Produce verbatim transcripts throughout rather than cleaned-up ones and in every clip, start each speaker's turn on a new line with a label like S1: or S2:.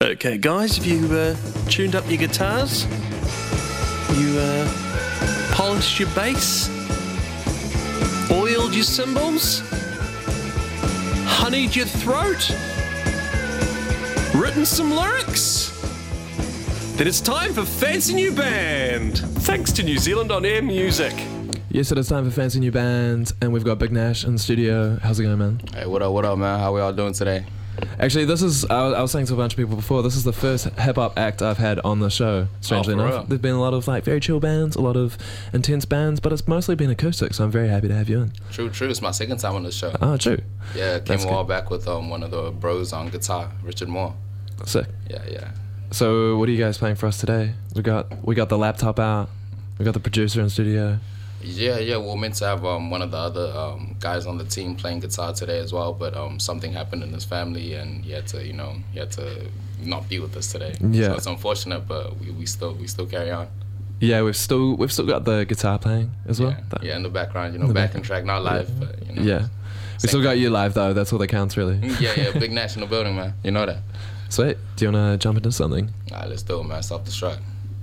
S1: Okay, guys, have you uh, tuned up your guitars? You uh, polished your bass? Oiled your cymbals? Honeyed your throat? Written some lyrics? Then it's time for Fancy New Band, thanks to New Zealand On Air Music.
S2: Yes, it is time for Fancy New Band, and we've got Big Nash in the studio. How's it going, man?
S3: Hey, what up, what up, man? How we all doing today?
S2: Actually, this is, I was, I was saying to a bunch of people before, this is the first hip-hop act I've had on the show, strangely
S3: Oh, for
S2: enough.
S3: real?
S2: There's been a lot of like very chill bands, a lot of intense bands, but it's mostly been acoustic, so I'm very happy to have you in.
S3: True, true. It's my second time on the show.
S2: Oh, true.
S3: Yeah, came
S2: That's
S3: a while
S2: good.
S3: back with um, one of the bros on guitar, Richard Moore.
S2: Sick.
S3: Yeah, yeah.
S2: So what are you guys playing for us today? We got we got the laptop out, we got the producer in studio.
S3: Yeah, yeah, we we're meant to have um, one of the other um, guys on the team playing guitar today as well, but um, something happened in his family and he had to, you know, he had to not be with us today.
S2: Yeah.
S3: So it's unfortunate, but we, we still we still carry on.
S2: Yeah, we've still we've still got the guitar playing as well.
S3: Yeah,
S2: That-
S3: yeah, in the background, you know,
S2: the
S3: backing
S2: back-
S3: track, not live, but, you know.
S2: Yeah. We still got you live though, that's all that counts really.
S3: Yeah, yeah, big national building, man. You know that.
S2: Sweet. Do you wanna jump into something?
S3: All right, let's do it, man. Stop the truck.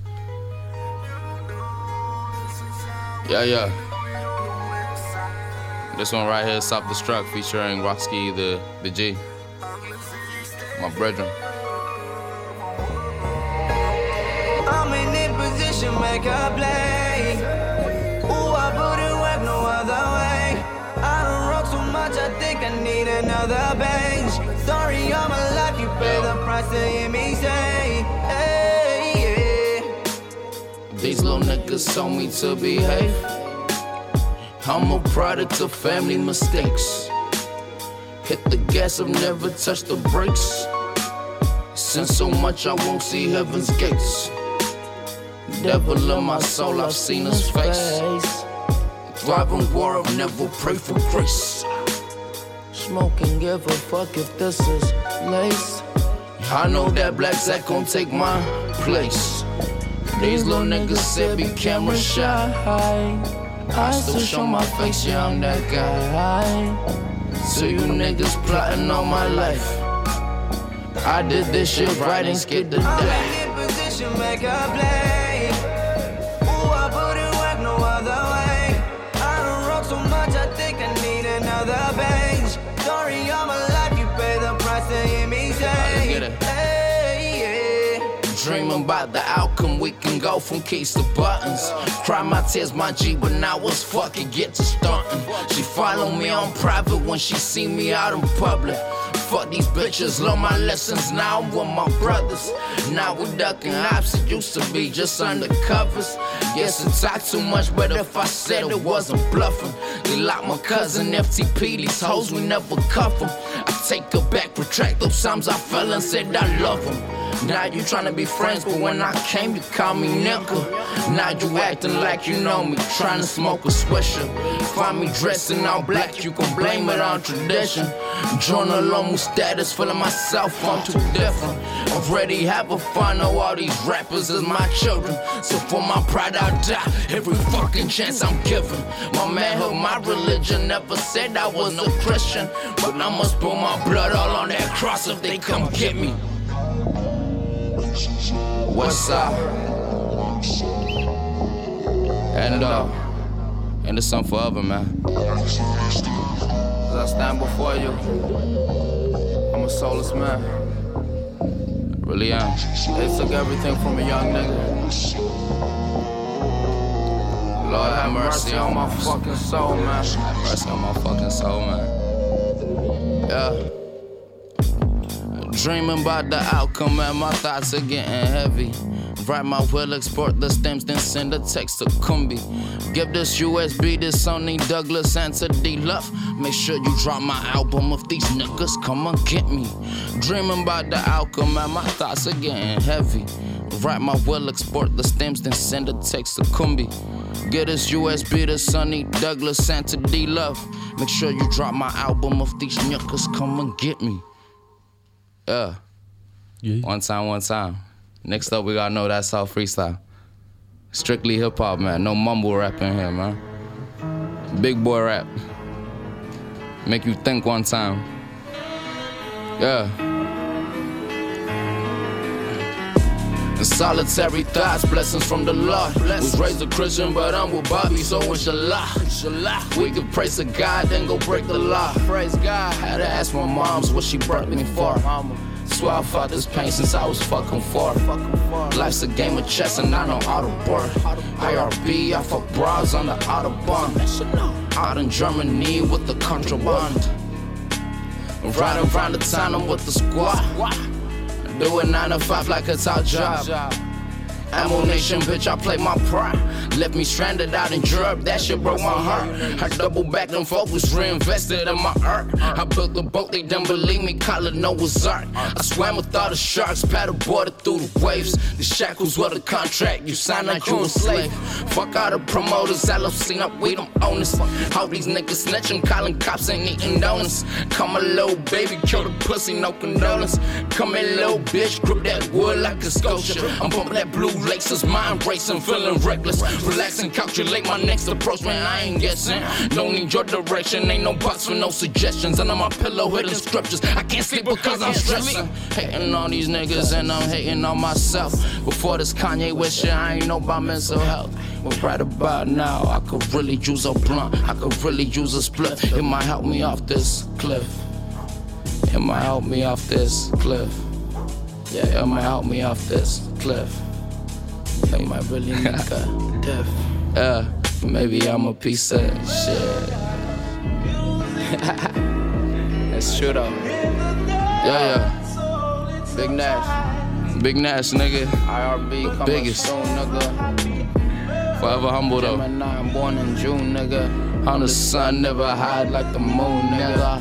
S3: Yeah, yeah. This one right here, Stop Destruct, featuring Rocksky, the, the G. My brethren.
S4: I'm in a position, make a play. Ooh, I put it work no other way. I don't rock so much, I think I need another page. Sorry, all my life, you pay the price to hear me say, hey, yeah.
S3: These little niggas told me to behave. I'm a product of family mistakes. Hit the gas, I've never touched the brakes. Sin so much I won't see heaven's gates. Devil in my soul, I've seen his face. Thriving war, I've never prayed for grace.
S4: Smoke and give a fuck if this is lace.
S3: I know that Black Zack gon' take my place. These little niggas said be camera shy. I still show my face, yeah, I'm that guy. So you niggas plotting on my life. I did this shit right, ain't scared to
S4: I'm
S3: die.
S4: in a position, make a play. Ooh, I put it work no other way. I don't rock so much, I think I need another page. Sorry, all my life, you pay the price to hear me say,
S3: Let's get it.
S4: hey, yeah.
S3: Dreaming about the outcome, we can go from keys to buttons. Cry my tears, my G, but now it's fucking get to stunting. She follow me on private when she see me out in public. Fuck these bitches, learn my lessons, now I'm with my brothers. Now we ducking ops, it used to be just undercovers. Guess I talk too much, but if I said it wasn't bluffing. They lock my cousin F T P, these hoes, we never cuff them. I take it back, retract those times I fell and said I love them. Now you tryna be friends, but when I came, you called me nigga. Now you acting like you know me, tryna smoke a swisher. Find me dressed in all black, you can blame it on tradition. Journal on my status, feeling myself, I'm too different. Already have a fun, know all these rappers is my children. So for my pride, I'll die every fucking chance I'm given. My manhood, my religion, never said I was no Christian. But I'ma spill my blood all on that cross if they come get me. What's up? And uh, and it's something forever, man. As I stand before you, I'm a soulless man. Really am. They took everything from a young nigga. Lord have mercy on my fucking soul, man. Have mercy on my fucking soul, man. Yeah. Dreaming about the outcome and my thoughts are getting heavy. Write my will, export the stems, then send a text to Kumbi. Give this U S B to Sony Douglas and to D-Luff. Make sure you drop my album if these niggas come and get me. Dreaming about the outcome and my thoughts are getting heavy. Write my will, export the stems, then send a text to Kumbi. Get this U S B to Sony Douglas and to D-Luff. Make sure you drop my album if these niggas come and get me. Yeah.
S2: Yeah.
S3: One time, one time. Next up, we gotta know that's all freestyle. Strictly hip hop, man. No mumble rap in here, man. Big boy rap. Make you think one time. Yeah. and solitary thoughts, blessings from the Lord. Was raised a Christian, but I'm with Bobby, so inshallah. We could praise to God, then go break the law. Praise God. Had to ask my mom's what she brought me for. Swear I fought this pain since I was fucking four. Life's a game of chess and I know how to board. I R B, I fuck bras on the Autobahn. Out in Germany with the contraband. Riding around the town, I'm with the squad. Doing nine to five like it's our job. Ammo Nation, bitch, I play my pride. Left me stranded out in Europe, that shit broke my heart. I double back and focus, reinvested in my art. I built the boat, they didn't believe me, call it Noah's Ark. I swam with all the sharks, paddleboarded through the waves. The shackles were the contract, you signed like you a slave. Fuck all the promoters, L L C up, we them owners. How these niggas snitching, calling cops, ain't eating donuts. Come a little baby, kill the pussy, no condolence. Come in, little bitch, grip that wood like a sculpture. I'm bumping that blue laces, mind racing, feeling reckless. Relaxing, calculate my next approach, man, I ain't guessing. Don't need your direction, ain't no box for no suggestions. Under my pillow, hidden scriptures, I can't sleep because I'm stressing. Hating on these niggas and I'm hating on myself. Before this Kanye West shit, I ain't know about mental health. But right about now, I could really use a blunt, I could really use a split. It might help me off this cliff. It might help me off this cliff. Yeah, it might help me off this cliff. They might really need a death. Uh, maybe I'm a piece of shit. That's true though. Yeah, yeah. Big Nash. Big Nash, nigga. I R B, the biggest. Soon, nigga. Forever humble though. I'm born in June, nigga. On the sun, never hide like the moon, nigga.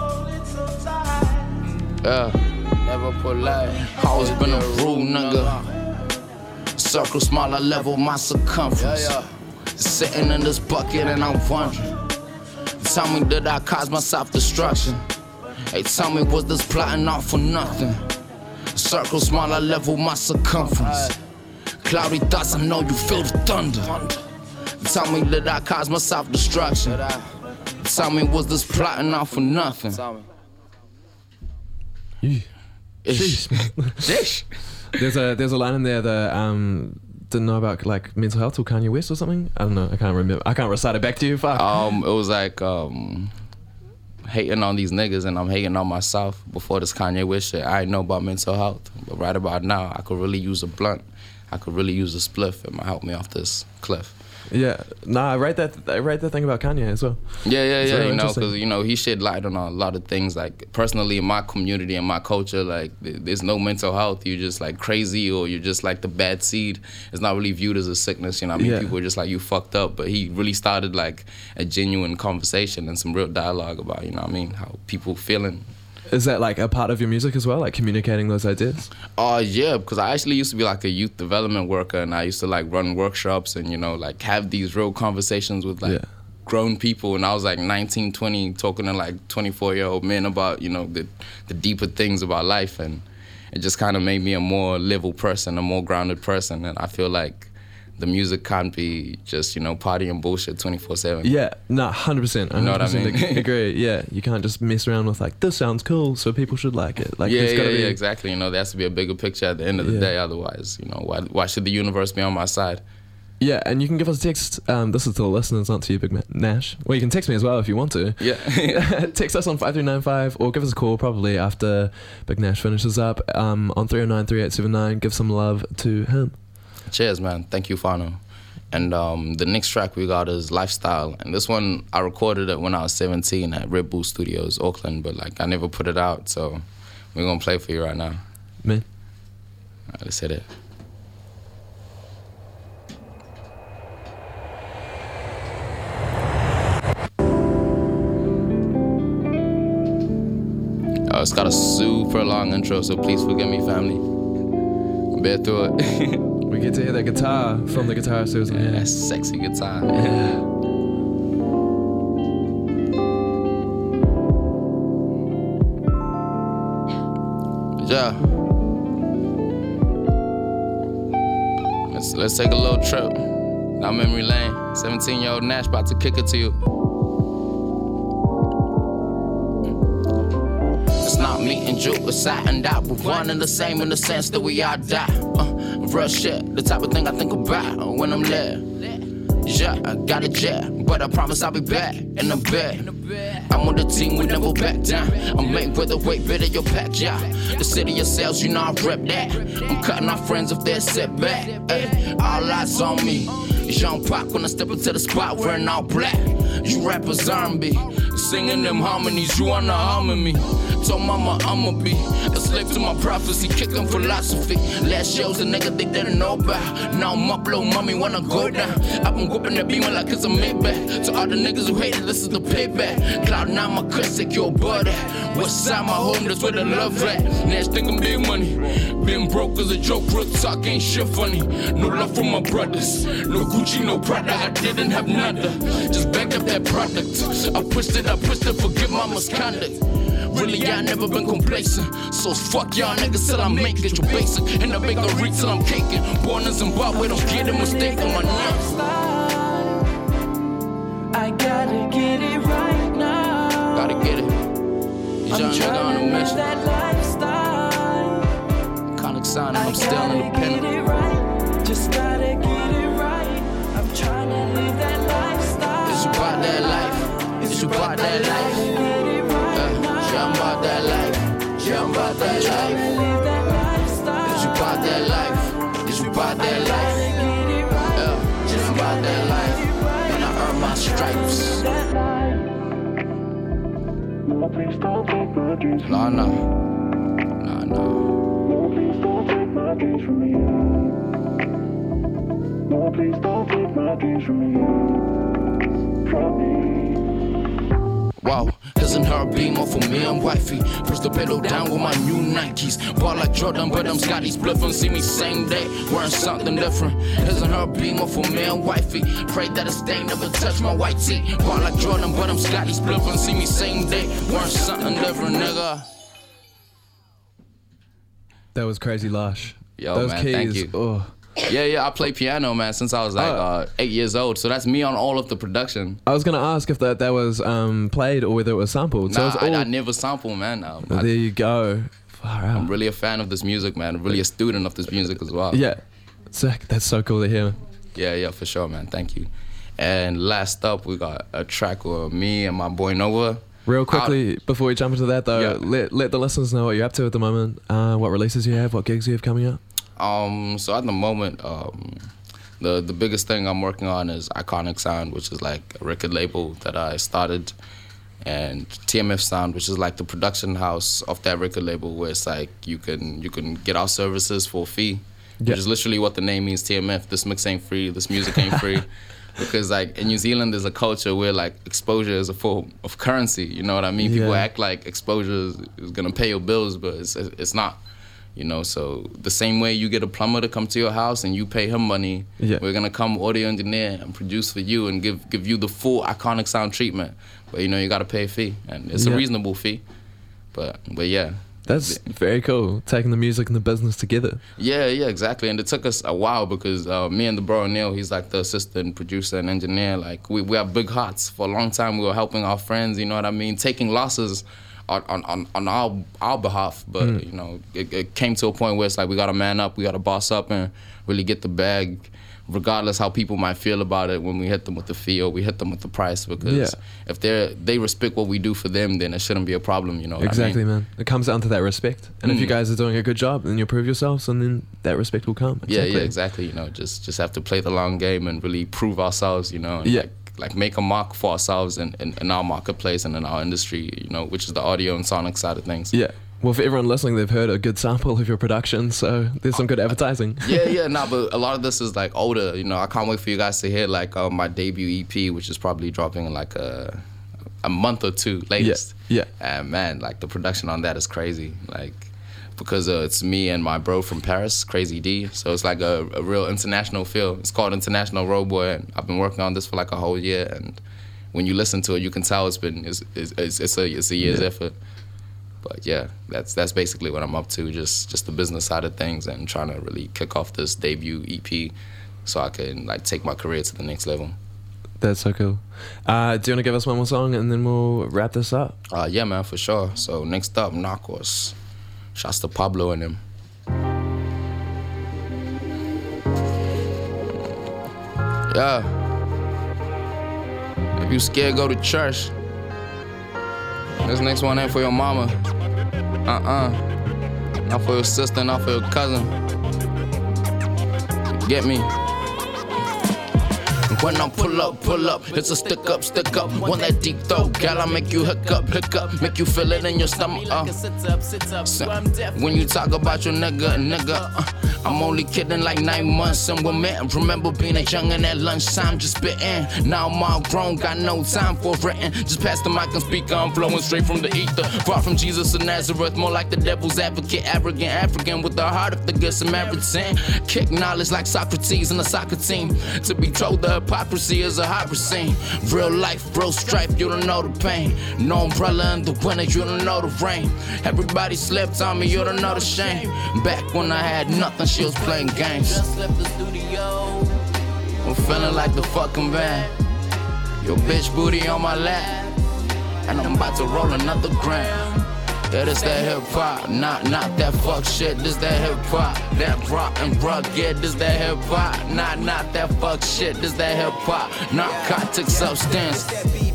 S3: Yeah. Never put light. Always been a rule, nigga. Circle smaller level, my circumference. Yeah, yeah. Sitting in this bucket and I'm wondering. Tell me, did I cause my self-destruction? Hey, tell me, was this plotting out for nothing? Circle smaller level, my circumference. Cloudy thoughts, I know you feel the thunder. Tell me, did I cause my self-destruction? Tell me, was this plotting out for nothing? Ish. Ish.
S2: There's a there's a line in there that um didn't know about, like mental health or Kanye West or something. I don't know. I can't remember. I can't recite it back to you. Fuck.
S3: Um, it was like um hating on these niggas and I'm hating on myself. Before this Kanye West shit, I didn't know about mental health, but right about now, I could really use a blunt. I could really use a spliff. It might help me off this cliff.
S2: Yeah, nah, I write that. I write that thing about Kanye as well.
S3: Yeah, yeah, yeah. Really, you know, because you know he shed light on a lot of things. Like personally, in my community and my culture, like there's no mental health. You're just like crazy, or you're just like the bad seed. It's not really viewed as a sickness. You know, what I mean, yeah. People are just like, you fucked up. But he really started like a genuine conversation and some real dialogue about, you know, what I mean, how people feeling.
S2: Is that like a part of your music as well, like communicating those ideas?
S3: Uh, yeah, because I actually used to be like a youth development worker, and I used to like run workshops and, you know, like have these real conversations with like yeah. grown people. And I was like nineteen, twenty, talking to like twenty-four-year-old men about, you know, the, the deeper things about life. And it just kind of made me a more level person, a more grounded person. And I feel like the music can't be just, you know, party and bullshit twenty-four seven.
S2: Yeah, no, one hundred percent.
S3: You know what I mean?
S2: Agree, yeah. You can't just mess around with like, this sounds cool, so people should like it. Like,
S3: yeah,
S2: it's
S3: yeah,
S2: gotta be...
S3: yeah, exactly. You know, there has to be a bigger picture at the end of the yeah. day. Otherwise, you know, why, why should the universe be on my side?
S2: Yeah, and you can give us a text. Um, this is to the listeners, not to you, Big Nash. Well, you can text me as well if you want to.
S3: Yeah.
S2: Text us on five three nine five or give us a call probably after Big Nash finishes up um, on three oh nine, three eight seven nine. Give some love to him.
S3: Cheers, man. Thank you, Fano. And um, the next track we got is Lifestyle. And this one, I recorded it when I was seventeen at Red Bull Studios, Auckland. But like, I never put it out. So we're going to play for you right now.
S2: Man.
S3: All right, let's hit it. Oh, it's got a super long intro, so please forgive me, family. Bear through it.
S2: We get to hear that guitar from the guitar Susan.
S3: Yeah, that sexy guitar.
S2: Yeah.
S3: Yeah. Let's let's take a little trip down memory lane. seventeen-year-old Nash about to kick it to you. It's not me and you, it's I and I. We're one and the same in the sense that we all die. Uh, Real shit, the type of thing I think about when I'm lit. Yeah, I got a jet, but I promise I'll be back in the bed. I'm on the team, we never back down. I'm made with a weight bit of your pack, yeah. The city of sales, you know I rep that. I'm cutting off friends if they're set back. Ay, all eyes on me. Jean Pac when I step into the spot wearing all black. You rap a zombie, singing them harmonies, you wanna harm me. Told mama I'ma be a slave to my prophecy, kicking philosophy. Last shows a nigga they didn't know about. Now I'm up, little mommy wanna go down. I've been whooping the beamer like it's a Maybach. To all the niggas who hated, this is the payback. Cloud nine, my cuss, take your butt at. West side, my home, that's where the love at. Nash thinking big money. Being broke is a joke, real talk ain't shit funny. No love from my brothers. No Gucci, no Prada, I didn't have nada. Just backed up that product. I pushed it, I pushed it, forgive my misconduct. Really, I never been complacent. So fuck y'all niggas till I make it. You basic. And I make a reach till I'm caking. Born in Zimbabwe, don't get a mistake on my name.
S4: I gotta get it right now.
S3: Gotta get it. You young nigga on a mission.
S4: That lifestyle.
S3: Conic sign, I'm still independent.
S4: Right. Just gotta get it right. I'm trying to live that lifestyle.
S3: It's about that life. It's about that life. I'm about that life, yeah, I'm about that life. It's about that life, it's about that life. Yeah, just about that life. When I earn my stripes. Nah, nah, nah, nah.
S5: No, please don't take my dreams from me. No, please don't take my dreams from me. From me.
S3: Wow, isn't her a beamer for me and wifey? Push the pedal down with my new Nikes. Ball like Jordan, but them Scotties bluffing. See me same day, wearing something different. Isn't her a beamer for me and wifey? Pray that a stain never touch my white tee. Ball like Jordan, but them Scotties bluffing. See me same day, wearing something different, nigga.
S2: That was crazy, Lush.
S3: Yo,
S2: Those
S3: man,
S2: keys,
S3: thank you.
S2: Oh.
S3: Yeah, yeah, I play piano, man, since I was like
S2: Oh.
S3: uh, eight years old. So that's me on all of the production.
S2: I was gonna ask if that, that was um, played or whether it was sampled. So
S3: Nah,
S2: it's all,
S3: I, I never sample, man. Um,
S2: well,
S3: I,
S2: there you go. Far out.
S3: I'm really a fan of this music, man. Really a student of this music as well.
S2: Yeah, sick. That's so cool to hear.
S3: Yeah, yeah, for sure, man. Thank you. And last up, we got a track with me and my boy Nova.
S2: Real quickly, before we jump into that though,
S3: Yeah.
S2: let let the listeners know what you're up to at the moment. Uh, what releases you have, what gigs you have coming up.
S3: Um, so at the moment, um, the the biggest thing I'm working on is Iconic Sound, which is like a record label that I started, and T M F Sound, which is like the production house of that record label, where it's like you can you can get our services for a fee,
S2: Yeah.
S3: which is literally what the name means. T M F. This mix ain't free. This music ain't free. Because like in New Zealand, there's a culture where like exposure is a form of currency. You know what I mean? People
S2: Yeah.
S3: act like exposure is, is gonna pay your bills, but it's it's not. You know, so the same way you get a plumber to come to your house and you pay him money,
S2: Yeah.
S3: we're gonna come audio engineer and produce for you and give give you the full Iconic Sound treatment. But you know, you gotta pay a fee, and it's
S2: Yeah.
S3: a reasonable fee. But but yeah.
S2: That's very cool. Taking the music and the business together.
S3: Yeah, yeah, exactly. And it took us a while because uh, me and the bro Neil, he's like the assistant producer and engineer. Like we, we have big hearts. For a long time, we were helping our friends. You know what I mean? Taking losses on on, on our our behalf. But
S2: Mm.
S3: you know, it, it came to a point where it's like we got to man up. We got to boss up and really get the bag, regardless how people might feel about it when we hit them with the fee or we hit them with the price. Because
S2: Yeah.
S3: if they they respect what we do for them, then it shouldn't be a problem. You know what
S2: Exactly,
S3: I mean?
S2: man. It comes down to that respect. And if you
S3: Mm.
S2: guys are doing a good job, then you prove yourselves, and then that respect will come.
S3: Yeah,
S2: Exactly.
S3: yeah, exactly. You know, just just have to play the long game and really prove ourselves. You know, and
S2: Yeah.
S3: like, like make a mark for ourselves in, in, in our marketplace and in our industry. You know, which is the audio and sonic side of things.
S2: Yeah. Well, for everyone listening, they've heard a good sample of your production, so there's some good advertising.
S3: yeah, yeah, nah, but a lot of this is like older. You know, I can't wait for you guys to hear like uh, my debut E P, which is probably dropping in like a a month or two latest.
S2: Yeah.
S3: And man, like the production on that is crazy. Like because uh, it's me and my bro from Paris, Crazy D. So it's like a, a real international feel. It's called International Road Boy, and I've been working on this for like a whole year. And when you listen to it, you can tell it's been it's it's, it's, it's a it's a year's
S2: Yeah.
S3: effort. But yeah, that's that's basically what I'm up to. Just just the business side of things and trying to really kick off this debut E P, so I can like take my career to the next level.
S2: That's so cool. Uh, do you want to give us one more song, and then we'll wrap this up?
S3: Uh, yeah, man, for sure. So next up, Narcos. Shouts to Pablo and him. Yeah. If you scared, go to church. This next one ain't for your mama. Uh-uh. Not for your sister, not for your cousin. Get me? When I pull up, pull up, it's a stick up, stick up. One that deep throat, gal, I make you hook up, hook up, make you feel it in your stomach. Uh. So, when you talk about your nigga, nigga, uh, I'm only kidding like nine months and we're met. Remember being a youngin' at lunchtime, just spittin'. Now I'm all grown, got no time for written. Just pass the mic and speak, I'm flowing straight from the ether. Far from Jesus of Nazareth, more like the devil's advocate, arrogant African with the heart of the good Samaritan. Kick knowledge like Socrates in a soccer team. To be told the hypocrisy is a hot scene. Real life, real strife, you don't know the pain. No umbrella in the winter, you don't know the rain. Everybody slept on me, you don't know the shame. Back when I had nothing, she was playing games. Just left the studio. I'm feeling like the fucking band. Your bitch booty on my lap, and I'm about to roll another gram. Yeah, this that hip hop, not not that fuck shit. This that hip hop, that rock and rugged. This that hip hop, not not that fuck shit. This that hip hop, narcotic substance.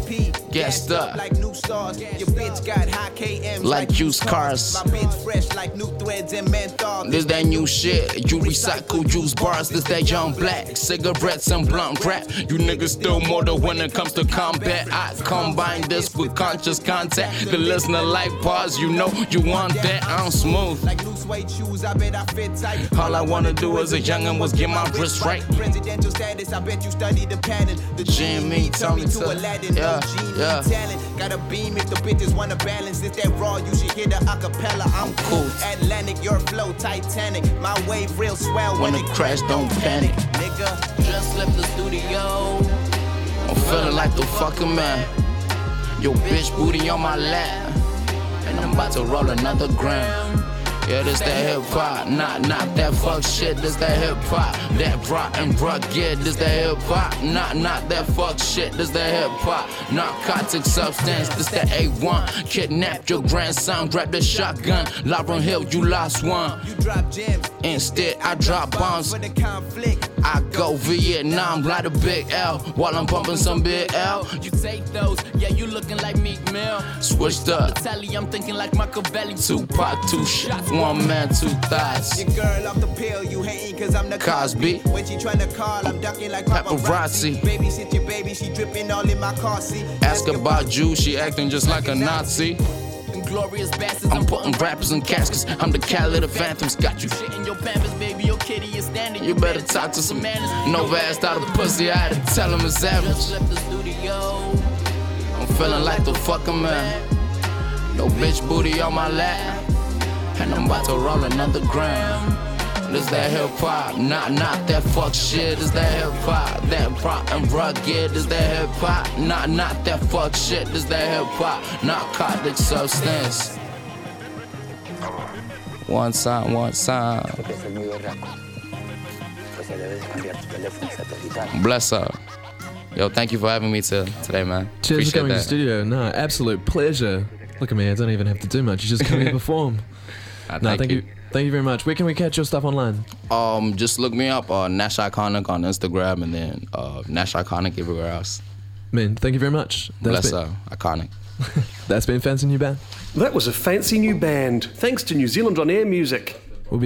S3: Gassed up
S6: like new stars. Your bitch got high K Ms
S3: like used cars.
S6: My bitch fresh like new threads and menthol.
S3: This that new shit. You recycle used bars. This that young black cigarettes and blunt rap. You niggas still mortal when it comes to combat. I combine this with conscious contact. The listener like pause. You know you want that. I'm smooth.
S6: Like loose weight shoes. I bet I fit tight.
S3: All I wanna do as a youngin' was get my wrist right.
S6: Presidential status. I bet you study the pattern. The
S3: Jimmy told me to.
S6: Aladdin.
S3: Yeah. Yeah.
S6: Talent. Got a beam if the bitches wanna balance. It's that raw, you should hear the acapella. I'm cool. Atlantic, your flow, Titanic. My wave real swell
S3: when, when it crash, don't panic.
S6: Nigga,
S3: just left the studio. I'm feeling like the fucking man. Your bitch booty on my lap, and I'm about to roll another gram. Yeah, this that hip hop, not not that fuck shit. This that hip hop, that rock and rugged. This that hip hop, not not that fuck shit. This that hip hop, narcotic substance. This that A one, kidnap your grandson, grab the shotgun. Lauren Hill, you lost one.
S6: You drop gems,
S3: instead I drop bombs.
S6: For the conflict,
S3: I go Vietnam, light a big L while I'm pumping some big L.
S7: You take those, yeah, you looking like Meek Mill.
S3: Switched up,
S7: Tally, I'm thinking like Machiavelli.
S3: Tupac, two shots, one man, two thighs.
S6: Your girl off the pill, you hating cause I'm the
S3: Cosby.
S6: When she tryna call, I'm ducking like
S3: paparazzi.
S6: paparazzi. Baby, sit your baby, she dripping all in my car seat.
S3: Ask about you, she acting just like a Nazi.
S7: Glorious bastards,
S3: I'm putting rappers in caskets. I'm the Khaled of Phantoms. Got you
S7: shit in your pampers, baby. Your kitty is standing.
S3: You better talk to some manners. No ass out of pussy. I had to tell him it's average.
S7: Just left the studio.
S3: I'm feeling like the fucking man. Your bitch booty on my lap, and I'm about to roll another gram. This that hip hop, not not that fuck shit. This that hip hop, that rock and rugged. This that hip hop, not not that fuck shit. This that hip hop, narcotic substance. One time, one time. Bless up. Yo, thank you for having me to, today, man.
S2: Cheers for coming
S3: that.
S2: to the studio. No, absolute pleasure. Look at me, I don't even have to do much. You just come here and perform.
S3: Uh,
S2: no,
S3: thank,
S2: thank
S3: you.
S2: you. Thank you very much. Where can we catch your stuff online?
S3: Um, just look me up, uh, Nash Iconic on Instagram, and then uh, Nash Iconic everywhere else.
S2: Man, thank you very much.
S3: That's
S2: been,
S3: uh, Iconic.
S2: That's been Fancy New Band.
S1: That was a fancy new band. Thanks to New Zealand On Air Music.